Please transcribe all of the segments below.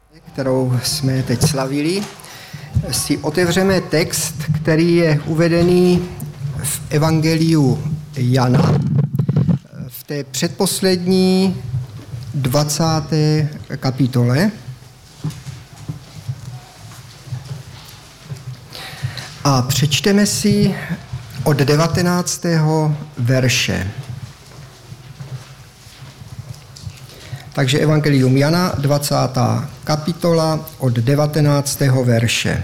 kterou jsme teď slavili, si otevřeme text, který je uvedený v Evangeliu Jana, v té předposlední 20. kapitole. A přečteme si od 19. verše. Takže Evangelium Jana, 20. kapitola od 19. verše.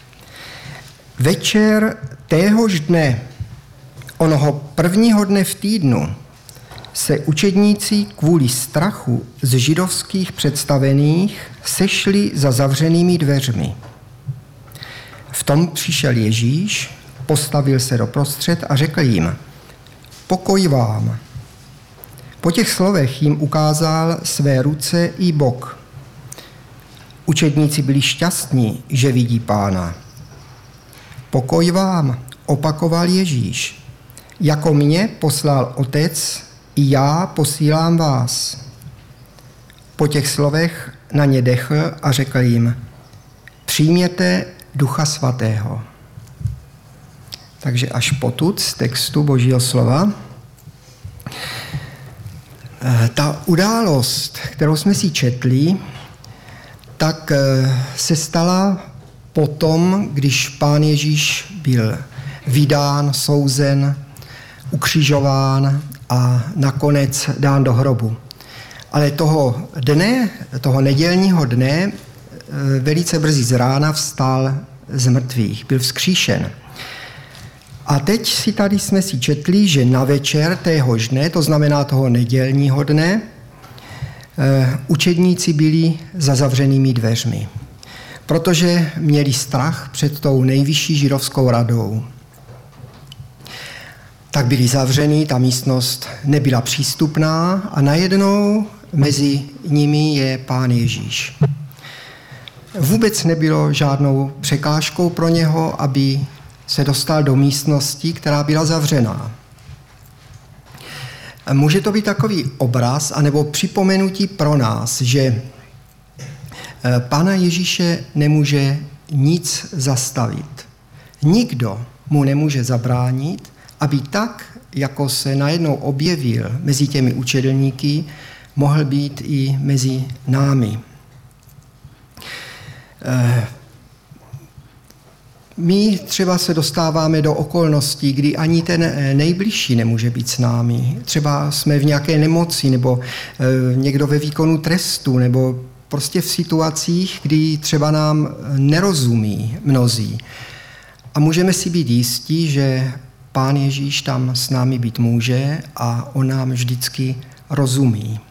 Večer téhož dne, onoho prvního dne v týdnu, se učedníci kvůli strachu z židovských představených sešli za zavřenými dveřmi. V tom přišel Ježíš, postavil se doprostřed a řekl jim: Pokoj vám. Po těch slovech jim ukázal své ruce i bok. Učedníci byli šťastní, že vidí Pána. Pokoj vám, opakoval Ježíš. Jako mě poslal Otec, i já posílám vás. Po těch slovech na ně dechl a řekl jim: Přijměte Ducha Svatého. Takže až potud z textu Božího slova. Ta událost, kterou jsme si četli, tak se stala potom, když Pán Ježíš byl vydán, souzen, ukřižován a nakonec dán do hrobu. Ale toho nedělního dne, velice brzy z rána vstal z mrtvých, byl vzkříšen. A teď jsme si četli, že na večer téhož dne, to znamená toho nedělního dne, učedníci byli za zavřenými dveřmi, protože měli strach před tou nejvyšší židovskou radou. Tak byli zavření, ta místnost nebyla přístupná a najednou mezi nimi je Pán Ježíš. Vůbec nebylo žádnou překážkou pro něho, aby se dostal do místnosti, která byla zavřená. Může to být takový obraz anebo připomenutí pro nás, že Pána Ježíše nemůže nic zastavit. Nikdo mu nemůže zabránit, aby tak, jako se najednou objevil mezi těmi učedlníky, mohl být i mezi námi. My třeba se dostáváme do okolností, kdy ani ten nejbližší nemůže být s námi. Třeba jsme v nějaké nemoci, nebo někdo ve výkonu trestu, nebo prostě v situacích, kdy třeba nám nerozumí mnozí. A můžeme si být jistí, že Pán Ježíš tam s námi být může a on nám vždycky rozumí.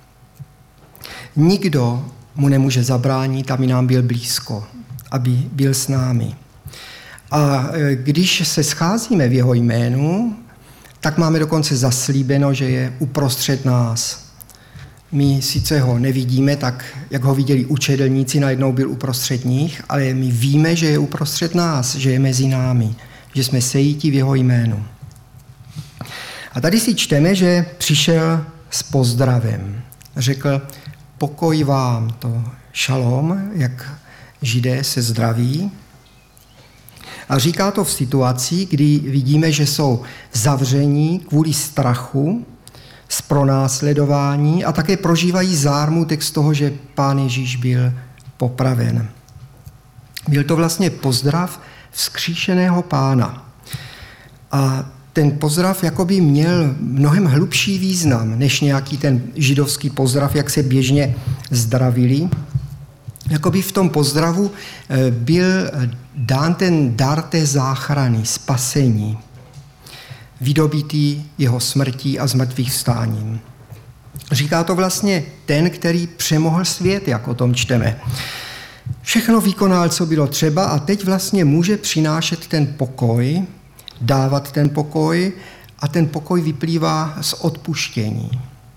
Nikdo mu nemůže zabránit, aby nám byl blízko, aby byl s námi. A když se scházíme v jeho jménu, tak máme dokonce zaslíbeno, že je uprostřed nás. My sice ho nevidíme tak, jak ho viděli učedlníci, najednou byl uprostřed nich, ale my víme, že je uprostřed nás, že je mezi námi, že jsme sejiti v jeho jménu. A tady si čteme, že přišel s pozdravem. Řekl: Pokoj vám, to šalom, jak Židé se zdraví. A říká to v situaci, kdy vidíme, že jsou zavření kvůli strachu z pronásledování a také prožívají zármutek z toho, že Pán Ježíš byl popraven. Byl to vlastně pozdrav vzkříšeného Pána. A ten pozdrav jakoby měl mnohem hlubší význam, než nějaký ten židovský pozdrav, jak se běžně zdravili. Jakoby v tom pozdravu byl dán ten dar té záchrany, spasení, vydobitý jeho smrtí a zmrtvých vstáním. Říká to vlastně ten, který přemohl svět, jak o tom čteme. Všechno vykonal, co bylo třeba, a teď vlastně může přinášet ten pokoj, dávat ten pokoj, a ten pokoj vyplývá z odpuštění.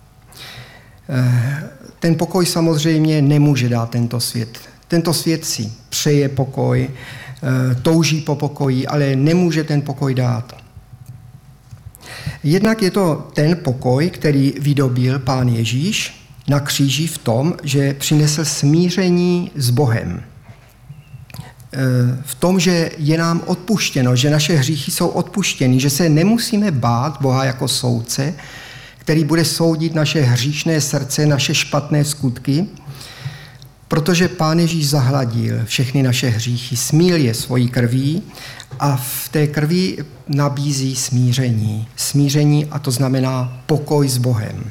Ten pokoj samozřejmě nemůže dát tento svět. Tento svět si přeje pokoj, touží po pokoji, ale nemůže ten pokoj dát. Jednak je to ten pokoj, který vydobil Pán Ježíš, na kříži v tom, že přinesl smíření s Bohem. V tom, že je nám odpuštěno, že naše hříchy jsou odpuštěny, že se nemusíme bát Boha jako soudce, který bude soudit naše hříšné srdce, naše špatné skutky, protože Pán Ježíš zahladil všechny naše hříchy, smíl je svojí krví a v té krvi nabízí smíření. Smíření, a to znamená pokoj s Bohem.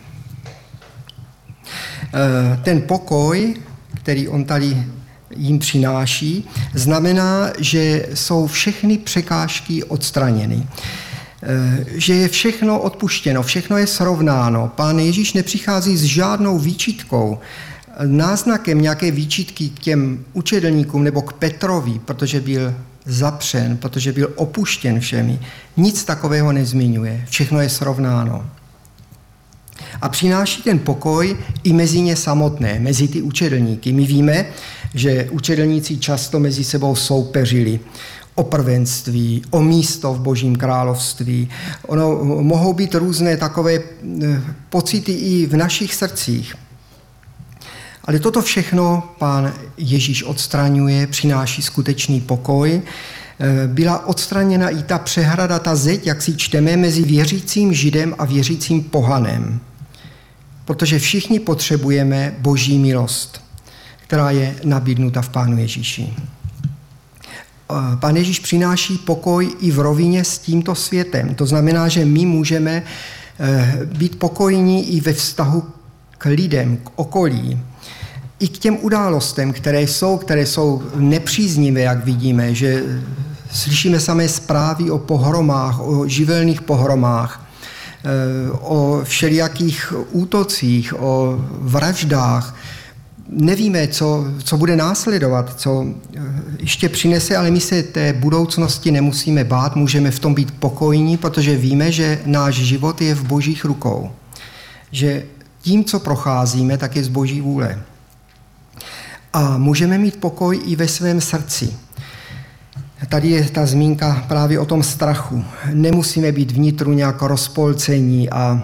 Ten pokoj, který on tady jim přináší, znamená, že jsou všechny překážky odstraněny. Že je všechno odpuštěno, všechno je srovnáno. Pán Ježíš nepřichází s žádnou výčitkou, náznakem nějaké výčitky k těm učedlníkům nebo k Petrovi, protože byl zapřen, protože byl opuštěn všemi. Nic takového nezmiňuje. Všechno je srovnáno. A přináší ten pokoj i mezi ně samotné, mezi ty učedlníky. My víme, že učedlníci často mezi sebou soupeřili o prvenství, o místo v Božím království. Mohou být různé takové pocity i v našich srdcích. Ale toto všechno Pán Ježíš odstraňuje, přináší skutečný pokoj. Byla odstraněna i ta přehrada, ta zeď, jak si čteme, mezi věřícím Židem a věřícím pohanem. Protože všichni potřebujeme Boží milost, která je nabídnuta v Pánu Ježíši. Pán Ježíš přináší pokoj i v rovině s tímto světem. To znamená, že my můžeme být pokojní i ve vztahu k lidem, k okolí, i k těm událostem, které jsou nepříznivé, jak vidíme, že slyšíme samé zprávy o pohromách, o živelných pohromách, o všelijakých útocích, o vraždách. Nevíme, co bude následovat, co ještě přinese, ale my se té budoucnosti nemusíme bát, můžeme v tom být pokojní, protože víme, že náš život je v Božích rukou. Že tím, co procházíme, tak je z Boží vůle. A můžeme mít pokoj i ve svém srdci. Tady je ta zmínka právě o tom strachu. Nemusíme být vnitru nějak rozpolcení a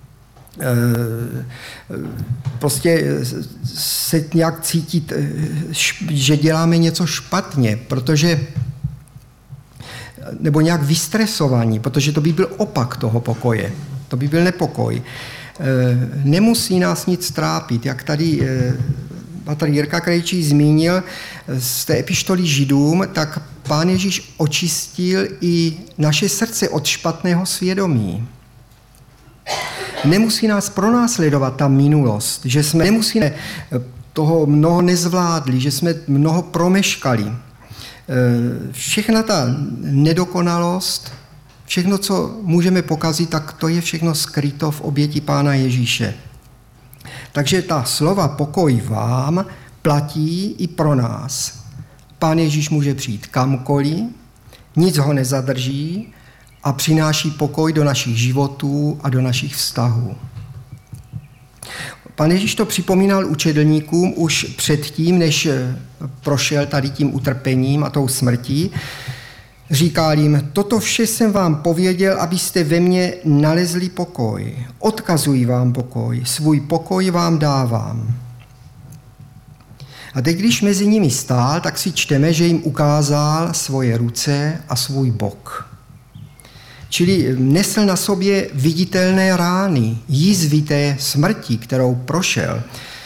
prostě se nějak cítit, že děláme něco špatně, nebo nějak vystresovaní, protože to by byl opak toho pokoje. To by byl nepokoj. Nemusí nás nic trápit, jak tady Patr Jirka Krejčí zmínil z té epištoly Židům, tak Pán Ježíš očistil i naše srdce od špatného svědomí. Nemusí nás pronásledovat ta minulost, že jsme nemusíme toho mnoho nezvládli, že jsme mnoho promeškali. Všechna ta nedokonalost, všechno, co můžeme pokazit, tak to je všechno skryto v oběti Pána Ježíše. Takže ta slova pokoj vám platí i pro nás. Pán Ježíš může přijít kamkoliv, nic ho nezadrží a přináší pokoj do našich životů a do našich vztahů. Pán Ježíš to připomínal učedlníkům už předtím, než prošel tady tím utrpením a tou smrtí. Říkal jim, toto vše jsem vám pověděl, abyste ve mně nalezli pokoj. Odkazuji vám pokoj, svůj pokoj vám dávám. A teď, když mezi nimi stál, tak si čteme, že jim ukázal svoje ruce a svůj bok. Čili nesl na sobě viditelné rány, jizvy té smrti, kterou prošel.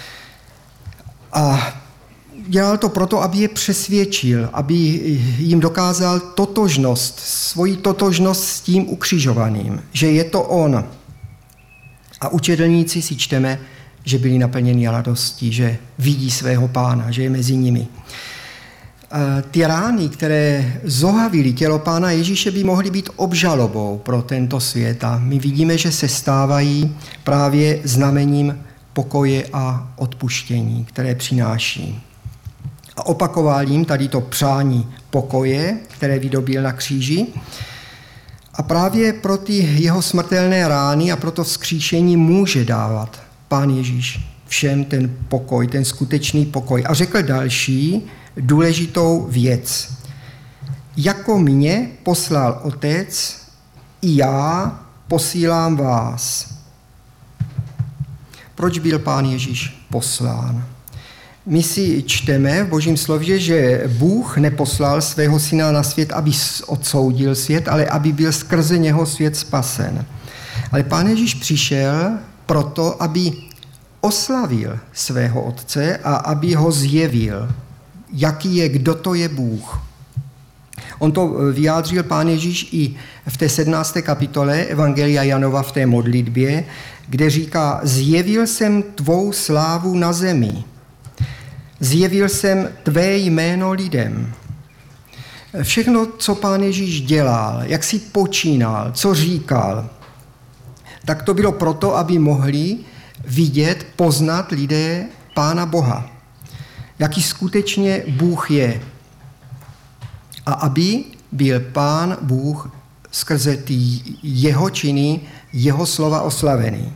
A dělal to proto, aby je přesvědčil, aby jim dokázal totožnost, svoji totožnost s tím ukřižovaným, že je to on. A učedlníci si čteme, že byli naplněni radostí, že vidí svého Pána, že je mezi nimi. Ty rány, které zohavily tělo Pána Ježíše, by mohly být obžalobou pro tento svět. A my vidíme, že se stávají právě znamením pokoje a odpuštění, které přináší. A opakoval jim tady to přání pokoje, které vydobil na kříži. A právě pro ty jeho smrtelné rány a pro to vzkříšení může dávat Pán Ježíš všem ten pokoj, ten skutečný pokoj. A řekl další důležitou věc. Jako mě poslal Otec, i já posílám vás. proč byl Pán Ježíš poslán. My si čteme v Božím slově, že Bůh neposlal svého syna na svět, aby odsoudil svět, ale aby byl skrze něho svět spasen. Ale Pán Ježíš přišel proto, aby oslavil svého Otce a aby ho zjevil, jaký je, kdo to je Bůh. On to vyjádřil Pán Ježíš i v té 17. kapitole Evangelia Janova v té modlitbě, kde říká: zjevil jsem tvou slávu na zemi. Zjevil jsem tvé jméno lidem. Všechno, co Pán Ježíš dělal, jak si počínal, co říkal, tak to bylo proto, aby mohli vidět, poznat lidé Pána Boha. Jaký skutečně Bůh je. A aby byl Pán Bůh skrze ty jeho činy, jeho slova oslavený.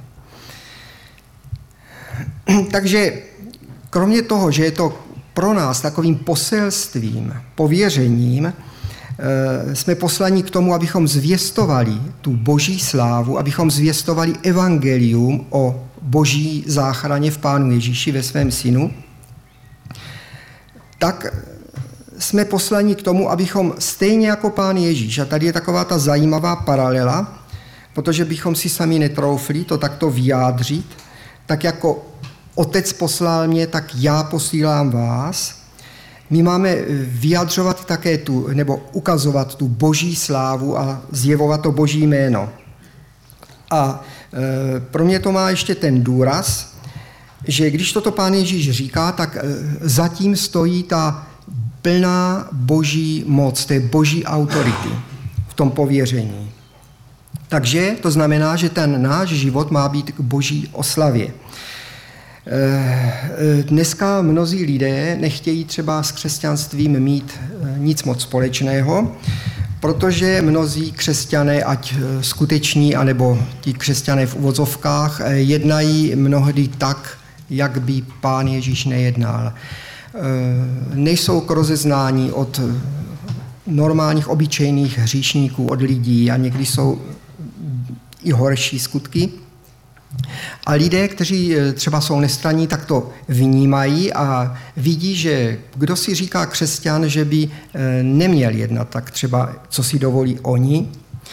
Takže kromě toho, že je to pro nás takovým poselstvím, pověřením, jsme poslani k tomu, abychom zvěstovali tu boží slávu, abychom zvěstovali evangelium o boží záchraně v Pánu Ježíši ve svém synu, tak jsme poslani k tomu, abychom stejně jako Pán Ježíš, a tady je taková ta zajímavá paralela, protože bychom si sami netroufli to takto vyjádřit, tak jako Otec poslal mě, tak já posílám vás. My máme vyjadřovat také nebo ukazovat tu boží slávu a zjevovat to boží jméno. A pro mě to má ještě ten důraz, že když toto Pán Ježíš říká, tak zatím stojí ta plná boží moc, té boží autority v tom pověření. Takže to znamená, že ten náš život má být k boží oslavě. Dneska mnozí lidé nechtějí třeba s křesťanstvím mít nic moc společného, protože mnozí křesťané, ať skuteční, anebo ti křesťané v uvozovkách, jednají mnohdy tak, jak by Pán Ježíš nejednal. Nejsou k rozeznání od normálních, obyčejných hříšníků, od lidí, a někdy jsou i horší skutky. A lidé, kteří třeba jsou nestranní, tak to vnímají a vidí, že kdo si říká křesťan, že by neměl jednat tak třeba, co si dovolí oni.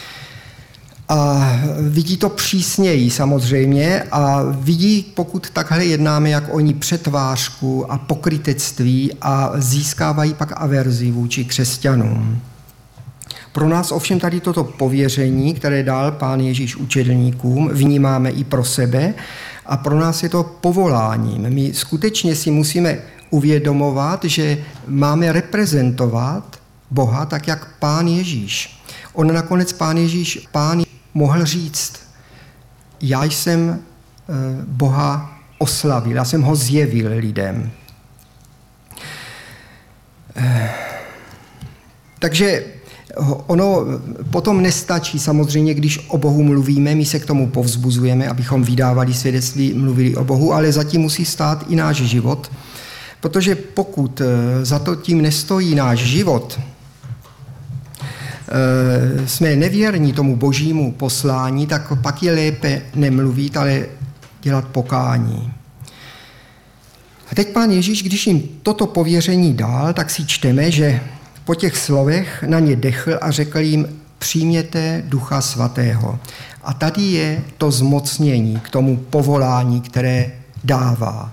A vidí to přísněji samozřejmě a vidí, pokud takhle jednáme, jak oni, přetvářku a pokrytectví, a získávají pak averzi vůči křesťanům. Pro nás ovšem tady toto pověření, které dal Pán Ježíš učedníkům, vnímáme i pro sebe a pro nás je to povoláním. My skutečně si musíme uvědomovat, že máme reprezentovat Boha tak, jak Pán Ježíš. On nakonec Pán Ježíš mohl říct: já jsem Boha oslavil, já jsem ho zjevil lidem. Takže ono potom nestačí samozřejmě, když o Bohu mluvíme, my se k tomu povzbuzujeme, abychom vydávali svědectví, mluvili o Bohu, ale zatím musí stát i náš život, protože pokud za to tím nestojí náš život, jsme nevěrní tomu božímu poslání, tak pak je lépe nemluvit, ale dělat pokání. A teď Pán Ježíš, když jim toto pověření dal, tak si čteme, že po těch slovech na ně dechl a řekl jim: přijměte Ducha Svatého. A tady je to zmocnění k tomu povolání, které dává.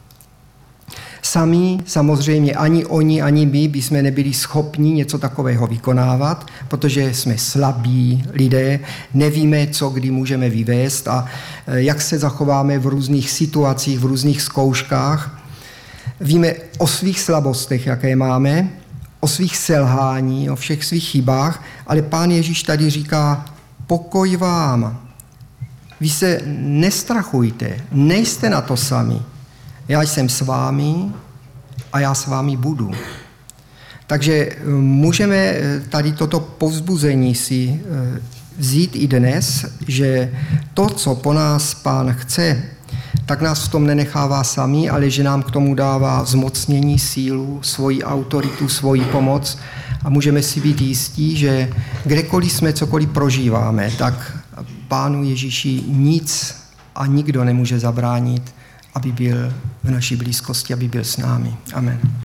Sami samozřejmě ani oni, ani my bychom nebyli schopni něco takového vykonávat, protože jsme slabí lidé, nevíme, co kdy můžeme vyvést a jak se zachováme v různých situacích, v různých zkouškách. Víme o svých slabostech, jaké máme, o svých selhání, o všech svých chybách, ale Pán Ježíš tady říká: pokoj vám. Vy se nestrachujte, nejste na to sami. Já jsem s vámi a já s vámi budu. Takže můžeme tady toto povzbuzení si vzít i dnes, že to, co po nás Pán chce, tak nás v tom nenechává sami, ale že nám k tomu dává zmocnění, sílu, svoji autoritu, svoji pomoc a můžeme si být jistí, že kdekoliv jsme cokoliv prožíváme, tak Pánu Ježíši nic a nikdo nemůže zabránit, aby byl v naší blízkosti, aby byl s námi. Amen.